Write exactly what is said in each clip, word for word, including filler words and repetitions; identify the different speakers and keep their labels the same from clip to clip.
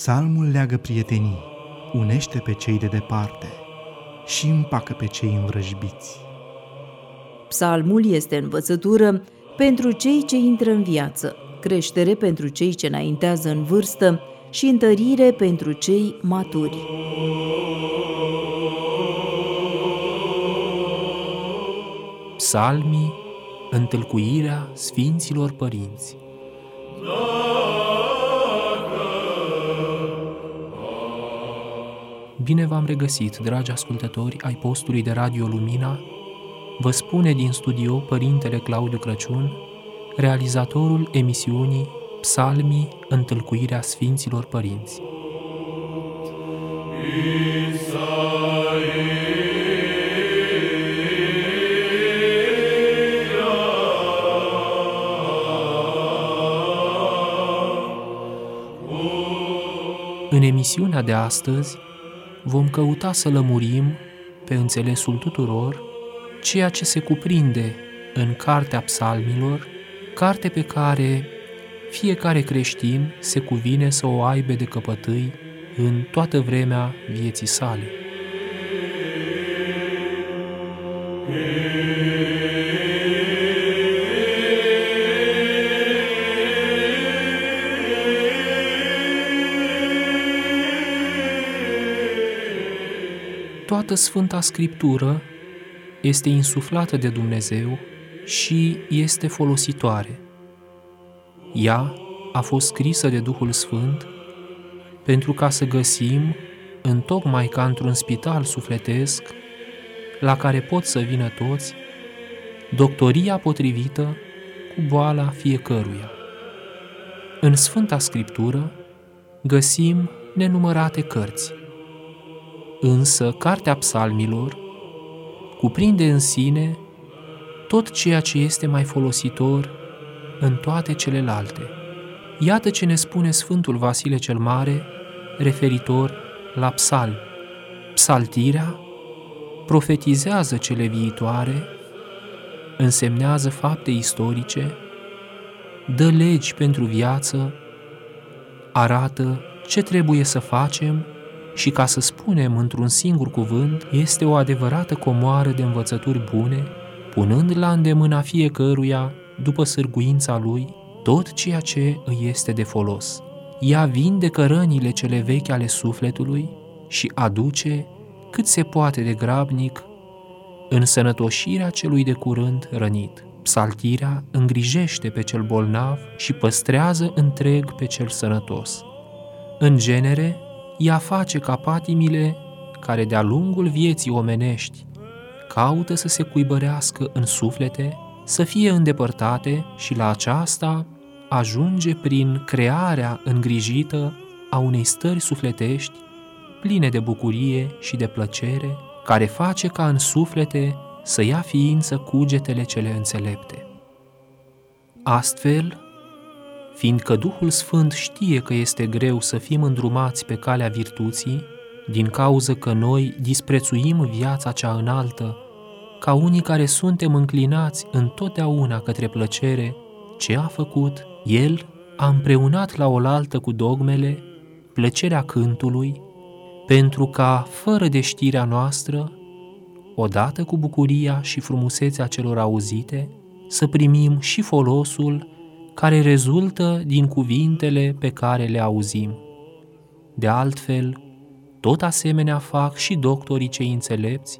Speaker 1: Psalmul leagă prietenii, unește pe cei de departe și împacă pe cei învrăjbiți.
Speaker 2: Psalmul este învățătură pentru cei ce intră în viață, creștere pentru cei ce înaintează în vârstă și întărire pentru cei maturi.
Speaker 3: Psalmii, întâlcuirea Sfinților Părinți. Bine v-am regăsit, dragi ascultători ai postului de Radio Lumina. Vă spune din studio Părintele Claudiu Crăciun, realizatorul emisiunii Psalmii, întâlcuirea Sfinților Părinți. În emisiunea de astăzi vom căuta să lămurim, pe înțelesul tuturor, ceea ce se cuprinde în Cartea Psalmilor, carte pe care fiecare creștin se cuvine să o aibă de căpătâi în toată vremea vieții sale. Toată Sfânta Scriptură este insuflată de Dumnezeu și este folositoare. Ea a fost scrisă de Duhul Sfânt pentru ca să găsim, întocmai ca într-un spital sufletesc, la care pot să vină toți, doctoria potrivită cu boala fiecăruia. În Sfânta Scriptură găsim nenumărate cărți, însă Cartea Psalmilor cuprinde în sine tot ceea ce este mai folositor în toate celelalte. Iată ce ne spune Sfântul Vasile cel Mare referitor la psalm. Psaltirea profetizează cele viitoare, însemnează fapte istorice, dă legi pentru viață, arată ce trebuie să facem și, ca să spunem într-un singur cuvânt, este o adevărată comoară de învățături bune, punând la îndemâna fiecăruia, după sârguința lui, tot ceea ce îi este de folos. Ea vindecă rănile cele vechi ale sufletului și aduce, cât se poate de grabnic, însănătoșirea celui de curând rănit. Psaltirea îngrijește pe cel bolnav și păstrează întreg pe cel sănătos. În genere, ea face ca patimile care de-a lungul vieții omenești caută să se cuibărească în suflete, să fie îndepărtate și la aceasta ajunge prin crearea îngrijită a unei stări sufletești pline de bucurie și de plăcere, care face ca în suflete să ia ființă cugetele cele înțelepte. Astfel, fiindcă Duhul Sfânt știe că este greu să fim îndrumați pe calea virtuții, din cauză că noi disprețuim viața cea înaltă, ca unii care suntem înclinați întotdeauna către plăcere, ce a făcut? El a împreunat la oaltă cu dogmele plăcerea cântului, pentru ca, fără de știrea noastră, odată cu bucuria și frumusețea celor auzite, să primim și folosul care rezultă din cuvintele pe care le auzim. De altfel, tot asemenea fac și doctorii cei înțelepți,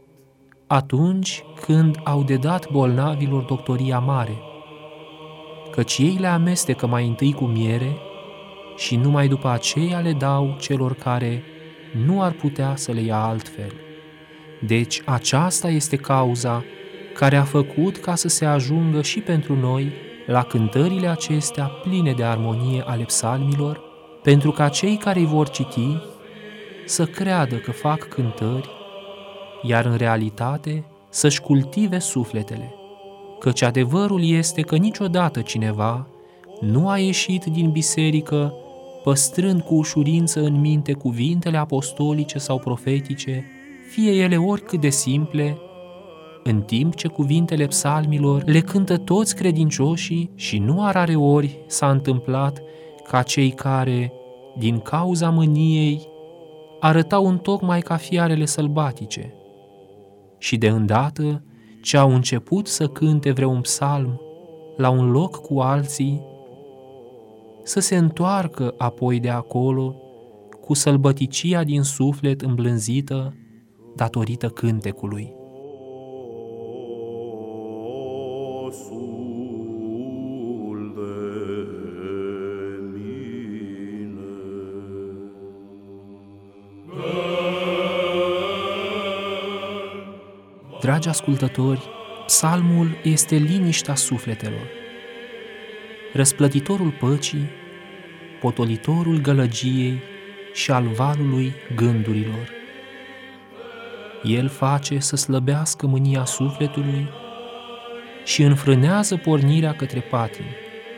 Speaker 3: atunci când au de dat bolnavilor doctoria mare, căci ei le amestecă mai întâi cu miere și numai după aceea le dau celor care nu ar putea să le ia altfel. Deci aceasta este cauza care a făcut ca să se ajungă și pentru noi la cântările acestea pline de armonie ale psalmilor, pentru ca cei care îi vor citi să creadă că fac cântări, iar în realitate să-și cultive sufletele, căci adevărul este că niciodată cineva nu a ieșit din biserică păstrând cu ușurință în minte cuvintele apostolice sau profetice, fie ele oricât de simple, în timp ce cuvintele psalmilor le cântă toți credincioșii și nu a rare ori s-a întâmplat ca cei care din cauza mâniei, arătau întocmai ca fiarele sălbatice și de îndată ce au început să cânte vreun psalm la un loc cu alții, să se întoarcă apoi de acolo cu sălbăticia din suflet îmblânzită datorită cântecului. Dragi ascultători, psalmul este liniștea sufletelor, răsplătitorul păcii, potolitorul gălăgiei și al valului gândurilor. El face să slăbească mânia sufletului și înfrânează pornirea către patim.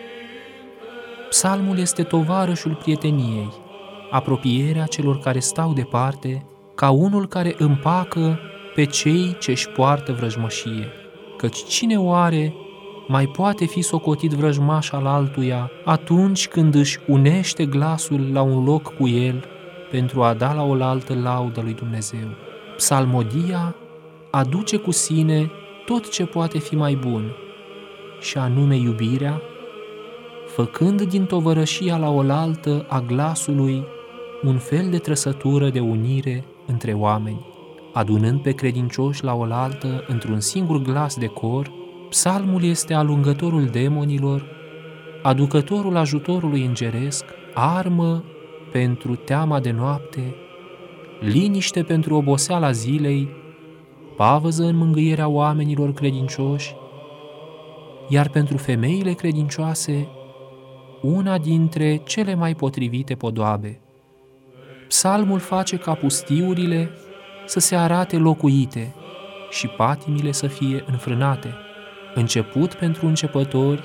Speaker 3: Psalmul este tovarășul prieteniei, apropierea celor care stau departe, ca unul care împacă pe cei ce-și poartă vrăjmășie, căci cine oare mai poate fi socotit vrăjmaș al altuia atunci când își unește glasul la un loc cu el pentru a da la oaltă laudă lui Dumnezeu. Psalmodia aduce cu sine tot ce poate fi mai bun, și anume iubirea, făcând din tovărășia la oaltă a glasului un fel de trăsătură de unire între oameni. Adunând pe credincioși la oaltă într-un singur glas de cor, psalmul este alungătorul demonilor, aducătorul ajutorului îngeresc, armă pentru teama de noapte, liniște pentru oboseala zilei, pavăză în mângâierea oamenilor credincioși, iar pentru femeile credincioase, una dintre cele mai potrivite podoabe. Psalmul face ca pustiurile să se arate locuite și patimile să fie înfrânate. Început pentru începători,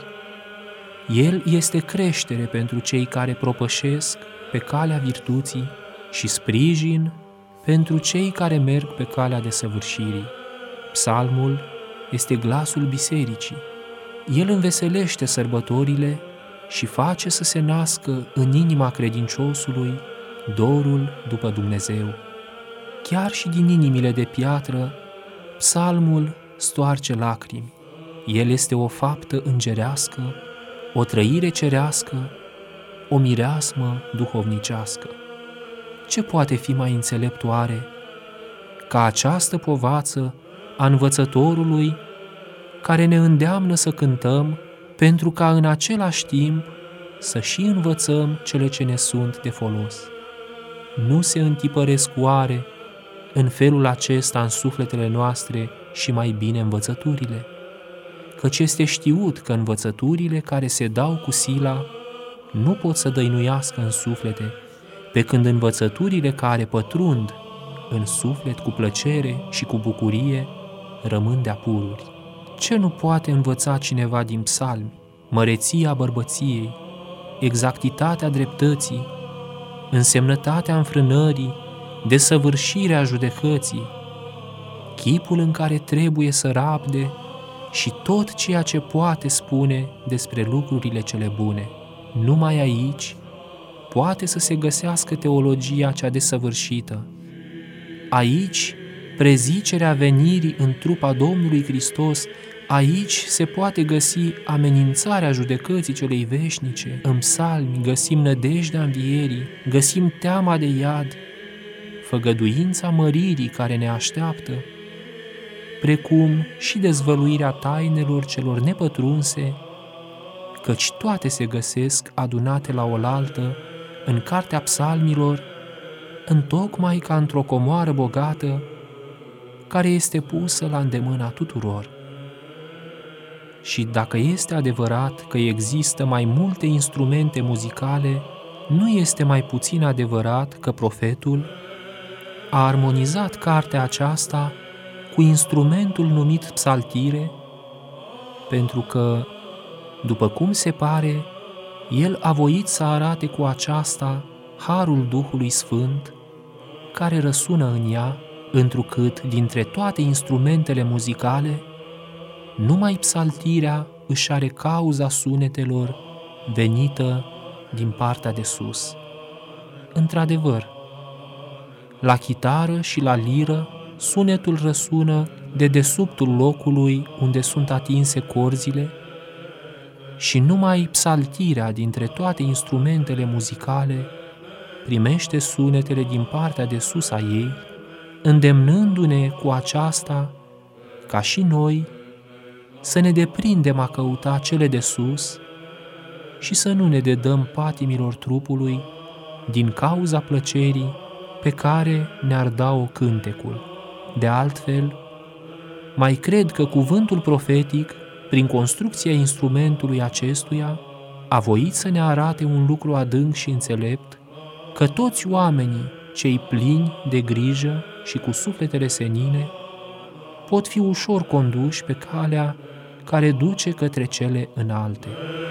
Speaker 3: el este creștere pentru cei care propășesc pe calea virtuții și sprijin pentru cei care merg pe calea desăvârșirii. Psalmul este glasul bisericii. El înveselește sărbătorile și face să se nască în inima credinciosului dorul după Dumnezeu. Chiar și din inimile de piatră, psalmul stoarce lacrimi. El este o faptă îngerească, o trăire cerească, o mireasmă duhovnicească. Ce poate fi mai înțelept oare ca această povață a învățătorului care ne îndeamnă să cântăm pentru ca în același timp să și învățăm cele ce ne sunt de folos? Nu se întipăresc oare în felul acesta în sufletele noastre și mai bine învățăturile? Căci este știut că învățăturile care se dau cu sila nu pot să dăinuiască în suflete, pe când învățăturile care pătrund în suflet cu plăcere și cu bucurie rămân de-a pururi. Ce nu poate învăța cineva din psalmi? Măreția bărbăției, exactitatea dreptății, însemnătatea înfrânării, desăvârșirea judecății, chipul în care trebuie să rabde și tot ceea ce poate spune despre lucrurile cele bune. Numai aici poate să se găsească teologia cea desăvârșită. Aici, prezicerea venirii în trup a Domnului Hristos, aici se poate găsi amenințarea judecății celei veșnice. În psalmi găsim nădejdea învierii, găsim teama de iad, făgăduința măririi care ne așteaptă, precum și dezvăluirea tainelor celor nepătrunse, căci toate se găsesc adunate la oaltă în cartea psalmilor, întocmai ca într-o comoară bogată care este pusă la îndemâna tuturor. Și dacă este adevărat că există mai multe instrumente muzicale, nu este mai puțin adevărat că profetul a armonizat cartea aceasta cu instrumentul numit psaltire, pentru că, după cum se pare, el a voit să arate cu aceasta harul Duhului Sfânt, care răsună în ea, întrucât dintre toate instrumentele muzicale, numai psaltirea își are cauza sunetelor venită din partea de sus. într-adevăr, la chitară și la liră sunetul răsună de desubtul locului unde sunt atinse corzile și numai psaltirea dintre toate instrumentele muzicale primește sunetele din partea de sus a ei, îndemnându-ne cu aceasta ca și noi să ne deprindem a căuta cele de sus și să nu ne dedăm patimilor trupului din cauza plăcerii pe care ne-ar da-o cântecul. De altfel, mai cred că cuvântul profetic, prin construcția instrumentului acestuia, a voit să ne arate un lucru adânc și înțelept, că toți oamenii cei plini de grijă și cu sufletele senine pot fi ușor conduși pe calea care duce către cele înalte.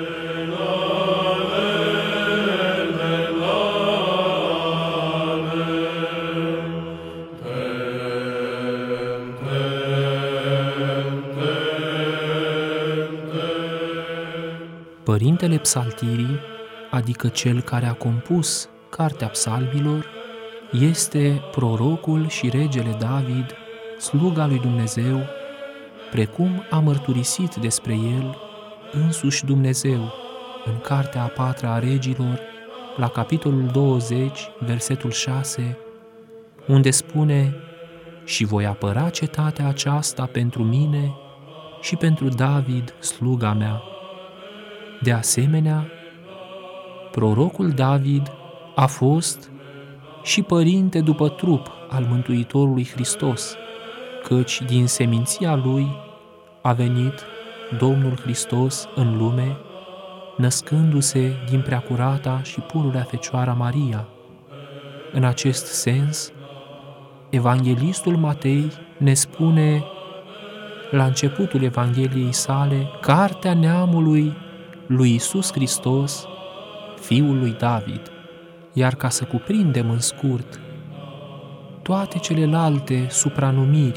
Speaker 3: Părintele Psaltirii, adică cel care a compus Cartea Psalmilor, este prorocul și regele David, sluga lui Dumnezeu, precum a mărturisit despre el însuși Dumnezeu în Cartea a patra a Regilor, la capitolul douăzeci, versetul șase, unde spune: „Și voi apăra cetatea aceasta pentru mine și pentru David, sluga mea.” De asemenea, prorocul David a fost și părinte după trup al Mântuitorului Hristos, căci din seminția lui a venit Domnul Hristos în lume, născându-se din preacurata și pururea Fecioara Maria. În acest sens, evanghelistul Matei ne spune la începutul Evangheliei sale: „Cartea neamului lui Iisus Hristos, fiul lui David.” Iar ca să cuprindem în scurt toate celelalte supranumiri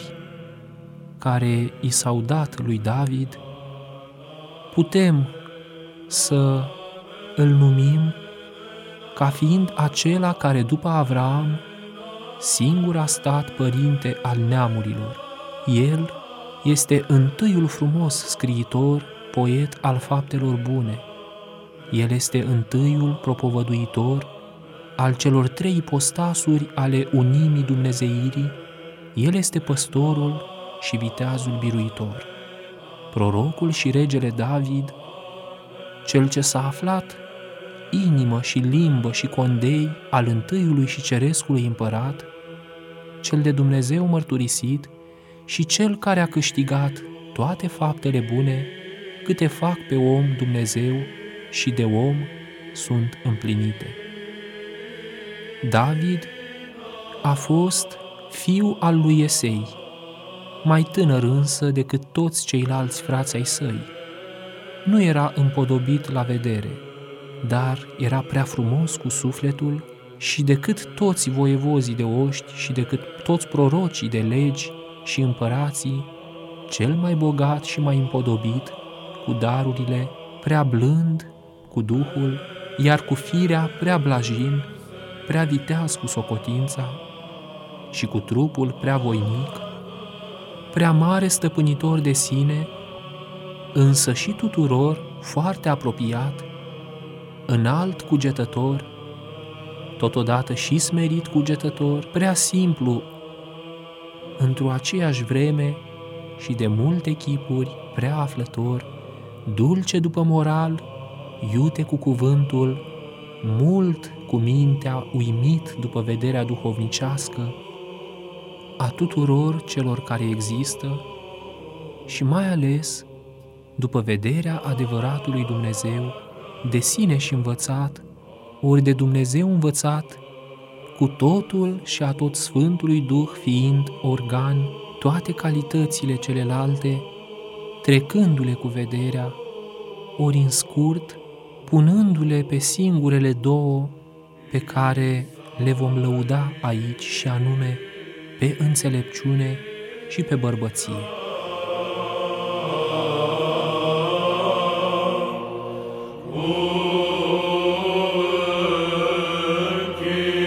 Speaker 3: care i s-au dat lui David, putem să îl numim ca fiind acela care după Avraam singur a stat părinte al neamurilor. El este întâiul frumos scriitor, poet al faptelor bune. El este întâiul propovăduitor al celor trei ipostasuri ale unimii dumnezeirii. El este păstorul și viteazul biruitor. Prorocul și regele David, cel ce s-a aflat inimă și limbă și condei al întâiului și cerescului împărat, cel de Dumnezeu mărturisit și cel care a câștigat toate faptele bune câte fac pe om Dumnezeu și de om sunt împlinite. David a fost fiu al lui Iesei, mai tânăr însă decât toți ceilalți frați ai săi. Nu era împodobit la vedere, dar era prea frumos cu sufletul și decât toți voievozii de oști și decât toți prorocii de legi și împărații, cel mai bogat și mai împodobit cu darurile, prea blând cu Duhul, iar cu firea prea blajin, prea viteaz cu socotința și cu trupul prea voinic, prea mare stăpânitor de sine, însă și tuturor foarte apropiat, înalt cugetător, totodată și smerit cugetător, prea simplu într-o aceeași vreme și de multe chipuri, prea aflător, dulce după moral, iute cu cuvântul, mult cu mintea, uimit după vederea duhovnicească a tuturor celor care există și mai ales după vederea adevăratului Dumnezeu, de sine și învățat, ori de Dumnezeu învățat, cu totul și a tot Sfântului Duh fiind organ toate calitățile celelalte, trecându-le cu vederea, ori în scurt, punându-le pe singurele două pe care le vom lăuda aici, și anume pe înțelepciune și pe bărbăție.
Speaker 4: Okay.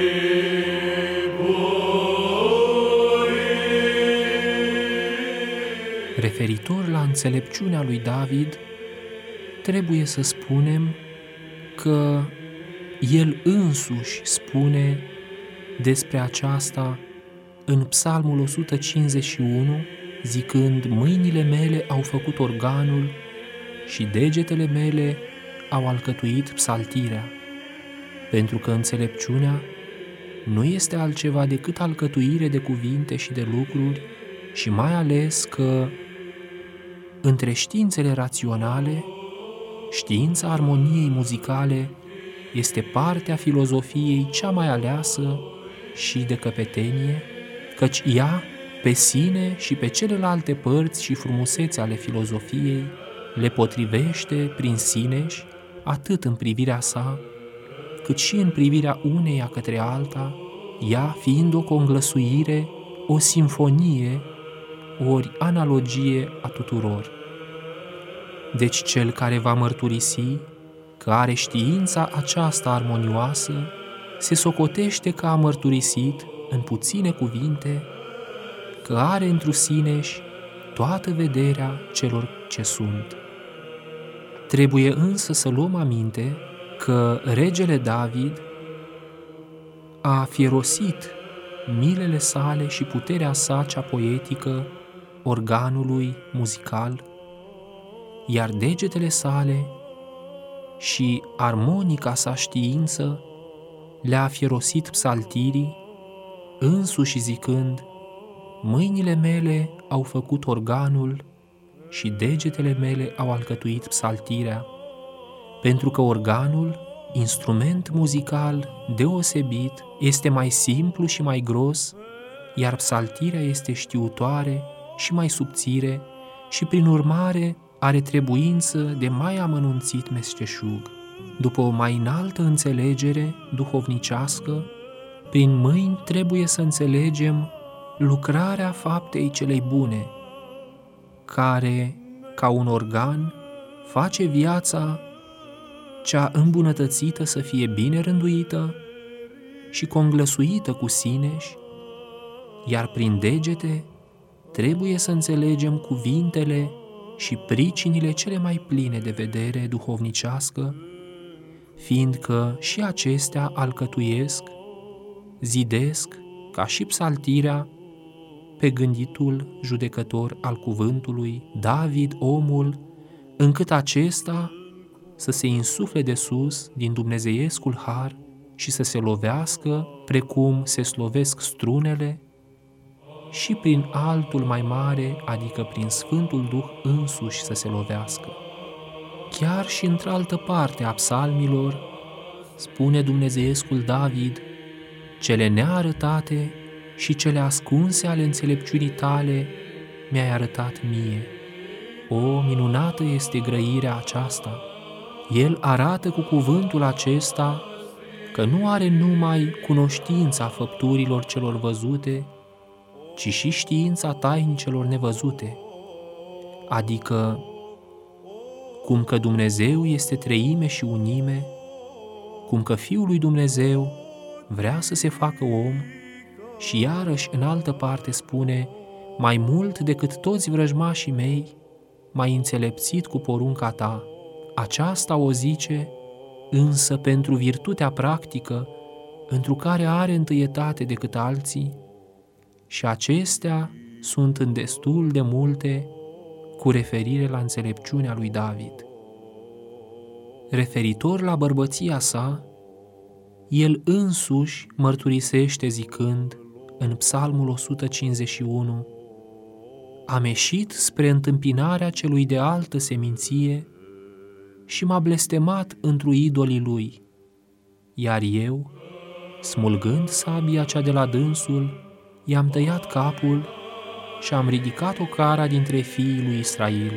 Speaker 3: Referitor la înțelepciunea lui David, trebuie să spunem că el însuși spune despre aceasta în Psalmul o sută cincizeci și unu, zicând: mâinile mele au făcut organul și degetele mele au alcătuit psaltirea, pentru că înțelepciunea nu este altceva decât alcătuire de cuvinte și de lucruri, și mai ales că între științele raționale, știința armoniei muzicale este partea filozofiei cea mai aleasă și de căpetenie, căci ea, pe sine și pe celelalte părți și frumusețe ale filozofiei, le potrivește prin sineși, atât în privirea sa, cât și în privirea uneia către alta, ea fiind o conglăsuire, o simfonie, ori analogie a tuturor. Deci cel care va mărturisi că are știința aceasta armonioasă, se socotește că a mărturisit, în puține cuvinte, că are întru sineși toată vederea celor ce sunt. Trebuie însă să luăm aminte că regele David a fierosit milele sale și puterea sa cea poetică organului muzical, iar degetele sale și armonica sa știință le-a fierosit psaltirii, însuși zicând: mâinile mele au făcut organul și degetele mele au alcătuit psaltirea, pentru că organul, instrument muzical deosebit, este mai simplu și mai gros, iar psaltirea este știutoare și mai subțire și, prin urmare, are trebuință de mai amănunțit meșteșug. După o mai înaltă înțelegere duhovnicească, prin mâini trebuie să înțelegem lucrarea faptei celei bune, care, ca un organ, face viața cea îmbunătățită să fie bine rânduită și conglăsuită cu sineși, iar prin degete trebuie să înțelegem cuvintele și pricinile cele mai pline de vedere duhovnicească, fiindcă și acestea alcătuiesc, zidesc, ca și psaltirea, pe gânditul judecător al cuvântului, David, omul, încât acesta să se insufle de sus din dumnezeiescul har și să se lovească precum se slovesc strunele, și prin altul mai mare, adică prin Sfântul Duh însuși să se lovească. Chiar și într-altă parte a psalmilor spune dumnezeiescul David: cele nearătate și cele ascunse ale înțelepciunii tale mi-ai arătat mie. O, minunată este grăirea aceasta! El arată cu cuvântul acesta că nu are numai cunoștința făpturilor celor văzute, ci și știința tainicelor nevăzute, adică cum că Dumnezeu este treime și unime, cum că Fiul lui Dumnezeu vrea să se facă om, și iarăși în altă parte spune: mai mult decât toți vrăjmașii mei, m-ai înțelepțit cu porunca ta. Aceasta o zice, însă pentru virtutea practică, întru care are întâietate decât alții, și acestea sunt în destul de multe cu referire la înțelepciunea lui David. Referitor la bărbăția sa, el însuși mărturisește zicând în Psalmul o sută cincizeci și unu: am ieșit spre întâmpinarea celui de altă seminție și m-a blestemat întru idolii lui, iar eu, smulgând sabia cea de la dânsul, i-am tăiat capul și am ridicat o cara dintre fiii lui Israel.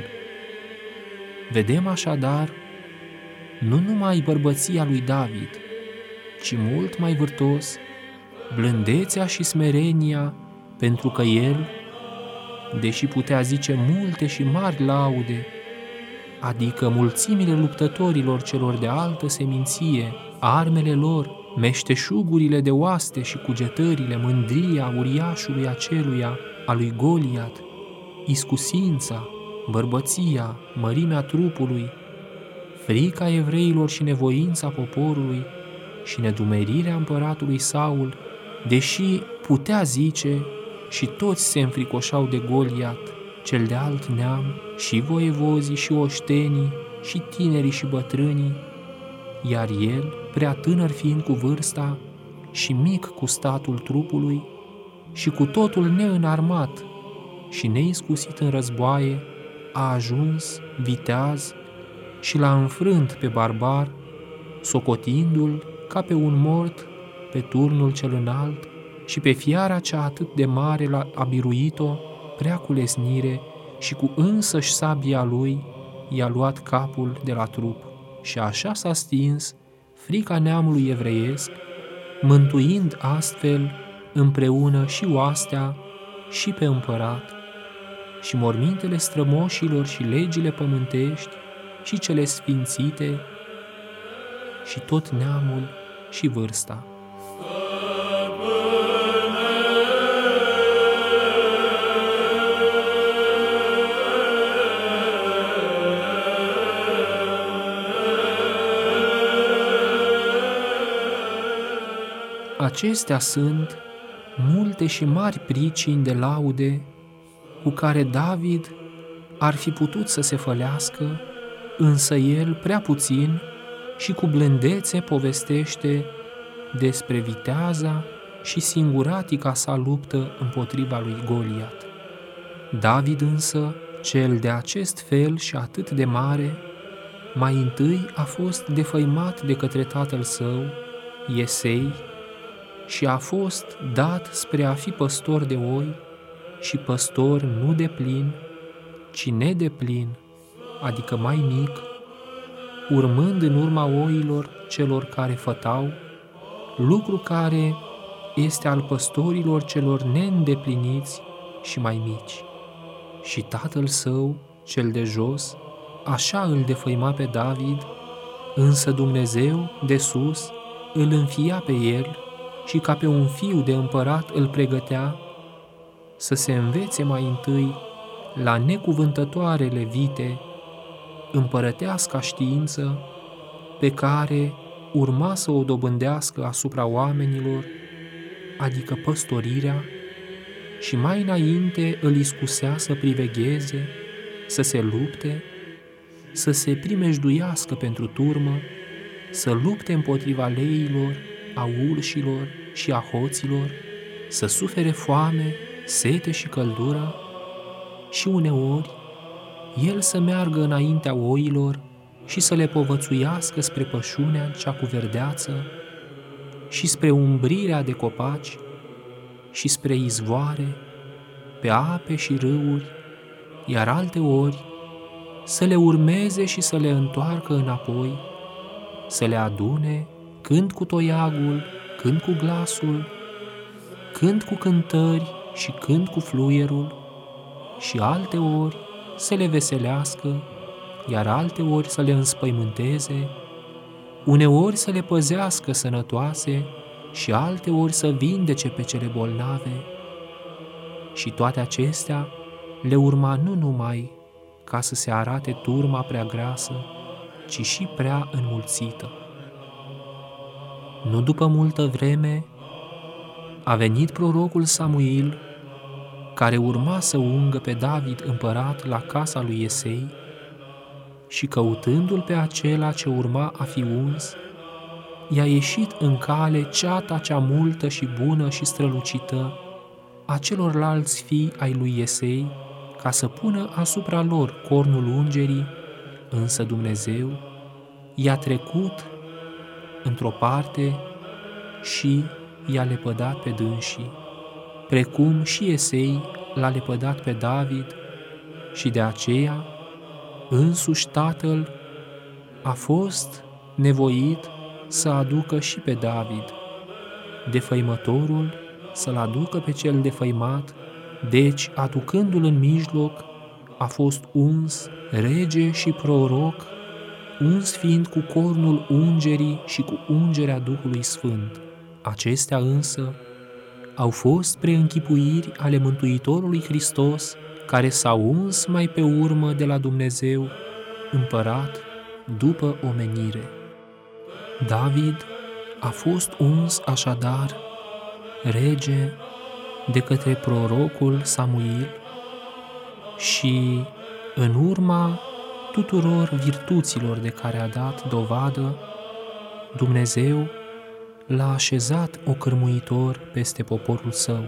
Speaker 3: Vedem așadar nu numai bărbăția lui David, ci mult mai vârtos blândețea și smerenia, pentru că el, deși putea zice multe și mari laude, adică mulțimile luptătorilor celor de altă seminție, armele lor, meșteșugurile de oaste și cugetările, mândria uriașului aceluia, a lui Goliat, iscusința, bărbăția, mărimea trupului, frica evreilor și nevoința poporului și nedumerirea împăratului Saul, deși putea zice și toți se înfricoșau de Goliat, cel de alt neam, și voievozii și oștenii, și tinerii și bătrânii, iar el, prea tânăr fiind cu vârsta și mic cu statul trupului și cu totul neînarmat și neiscusit în războaie, a ajuns viteaz și l-a înfrânt pe barbar, socotindu-l ca pe un mort pe turnul cel înalt și pe fiara cea atât de mare a biruit-o prea cu lesnire și cu însăși sabia lui i-a luat capul de la trup. Și așa s-a stins frica neamului evreiesc, mântuind astfel împreună și oastea și pe împărat, și mormintele strămoșilor și legile pământești și cele sfințite și tot neamul și vârsta. Acestea sunt multe și mari pricini de laude cu care David ar fi putut să se fălească, însă el prea puțin și cu blândețe povestește despre viteaza și singuratica sa luptă împotriva lui Goliat. David însă, cel de acest fel și atât de mare, mai întâi a fost defăimat de către tatăl său, Iesei, și a fost dat spre a fi păstor de oi și păstor nu de plin, ci nedeplin, adică mai mic, urmând în urma oilor celor care fătau, lucru care este al păstorilor celor neîndepliniți și mai mici. Și tatăl său, cel de jos, așa îl defăima pe David, însă Dumnezeu de sus îl înfia pe el și ca pe un fiu de împărat îl pregătea să se învețe mai întâi la necuvântătoarele vite împărăteasca știință pe care urma să o dobândească asupra oamenilor, adică păstorirea, și mai înainte îl iscusea să privegheze, să se lupte, să se primejduiască pentru turmă, să lupte împotriva leilor, a urșilor și a hoților, să sufere foame, sete și căldură, și uneori el să meargă înaintea oilor și să le povățuiască spre pășunea cea cu verdeață și spre umbrirea de copaci și spre izvoare, pe ape și râuri, iar alte ori să le urmeze și să le întoarcă înapoi, să le adune când cu toiagul, când cu glasul, când cu cântări și când cu fluierul, și alte ori să le veselească, iar alte ori să le înspăimânteze, uneori să le păzească sănătoase și alte ori să vindece pe cele bolnave. Și toate acestea le urma nu numai ca să se arate turma prea grasă, ci și prea înmulțită. Nu după multă vreme a venit prorocul Samuil, care urma să ungă pe David împărat la casa lui Iesei, și căutându-l pe acela ce urma a fi uns, i-a ieșit în cale ceata cea multă și bună și strălucită a celorlalți fii ai lui Iesei, ca să pună asupra lor cornul ungerii, însă Dumnezeu i-a trecut într-o parte și i-a lepădat pe dânsii, precum și Iesei l-a lepădat pe David, și de aceea însuși tatăl a fost nevoit să aducă și pe David, defăimătorul să-l aducă pe cel defăimat, deci, aducându-l în mijloc, a fost uns rege și proroc, uns fiind cu cornul ungerii și cu ungerea Duhului Sfânt. Acestea însă au fost preînchipuiri ale Mântuitorului Hristos, care s-a uns mai pe urmă de la Dumnezeu, împărat după omenire. David a fost uns așadar rege de către prorocul Samuil și în urma tuturor virtuților de care a dat dovadă, Dumnezeu l-a așezat ocârmuitor peste poporul său.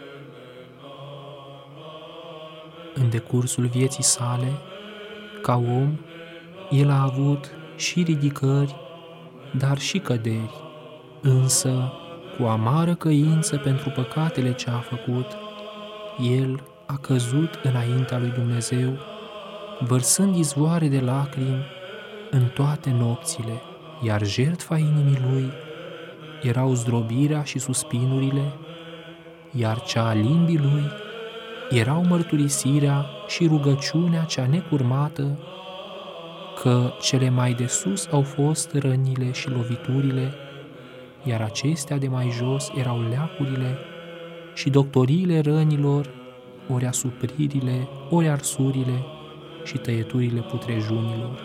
Speaker 3: În decursul vieții sale, ca om, el a avut și ridicări, dar și căderi, însă, cu amară căință pentru păcatele ce a făcut, el a căzut înaintea lui Dumnezeu, vărsând izvoare de lacrimi în toate nopțile, iar jertfa inimii lui erau zdrobirea și suspinurile, iar cea a limbii lui erau mărturisirea și rugăciunea cea necurmată, că cele mai de sus au fost rănile și loviturile, iar acestea de mai jos erau leacurile și doctoriile rănilor, ori asupririle, ori arsurile și tăieturile putrejunilor.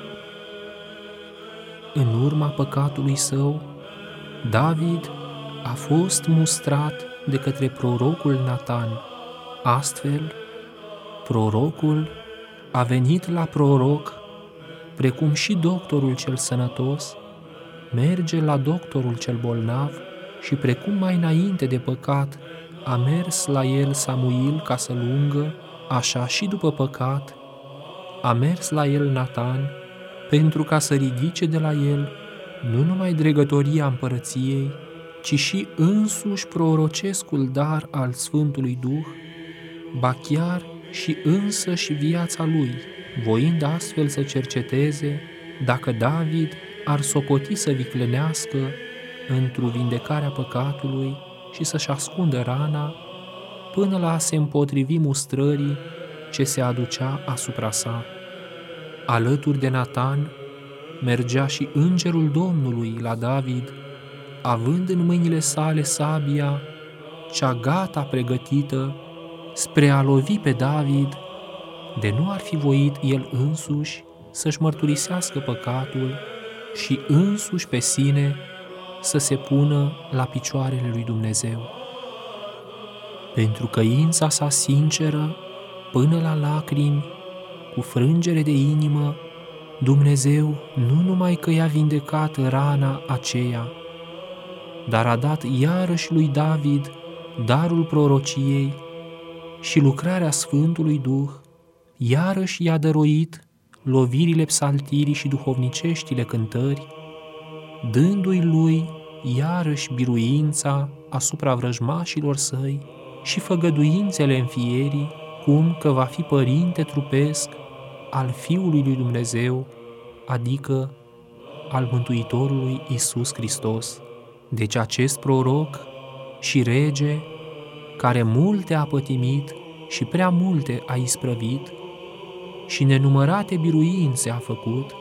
Speaker 3: În urma păcatului său, David a fost mustrat de către prorocul Natan. Astfel, prorocul a venit la proroc, precum și doctorul cel sănătos merge la doctorul cel bolnav și precum mai înainte de păcat a mers la el Samuil ca să-l ungă, așa și după păcat a mers la el Natan pentru ca să ridice de la el nu numai dregătoria împărăției, ci și însuși prorocescul dar al Sfântului Duh, ba chiar și însăși viața lui, voind astfel să cerceteze dacă David ar socoti să viclenească într-o vindecarea păcatului și să-și ascundă rana până la a se împotrivi mustrării ce se aducea asupra sa. Alături de Natan mergea și îngerul Domnului la David, având în mâinile sale sabia cea gata pregătită spre a lovi pe David, de nu ar fi voit el însuși să-și mărturisească păcatul și însuși pe sine să se pună la picioarele lui Dumnezeu. Pentru căința sa sinceră, până la lacrimi, cu frângere de inimă, Dumnezeu nu numai că i-a vindecat rana aceea, dar a dat iarăși lui David darul prorociei și lucrarea Sfântului Duh, iarăși i-a dăruit lovirile psaltirii și duhovniceștile cântări, dându-i lui iarăși biruința asupra vrăjmașilor săi și făgăduințele înfierii, cum că va fi părinte trupesc al Fiului lui Dumnezeu, adică al Mântuitorului Iisus Hristos. Deci acest proroc și rege, care multe a pătimit și prea multe a isprăvit și nenumărate biruințe a făcut,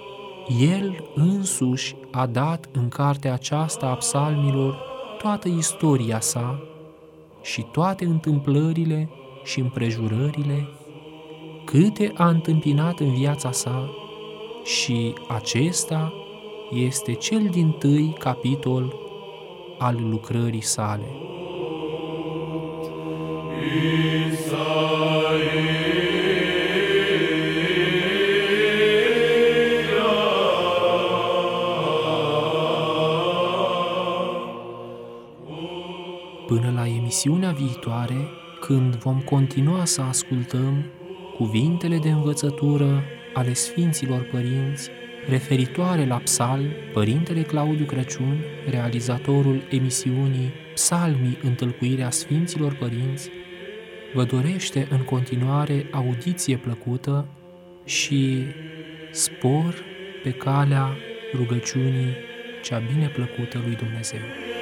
Speaker 3: el însuși a dat în cartea aceasta a psalmilor toată istoria sa și toate întâmplările și împrejurările, câte a întâmpinat în viața sa, și acesta este cel dintâi capitol al lucrării sale. Până la emisiunea viitoare, când vom continua să ascultăm cuvintele de învățătură ale Sfinților Părinți referitoare la psalm, Părintele Claudiu Crăciun, realizatorul emisiunii Psalmii Întâlcuirea Sfinților Părinți, vă dorește în continuare audiție plăcută și spor pe calea rugăciunii cea bine plăcută lui Dumnezeu.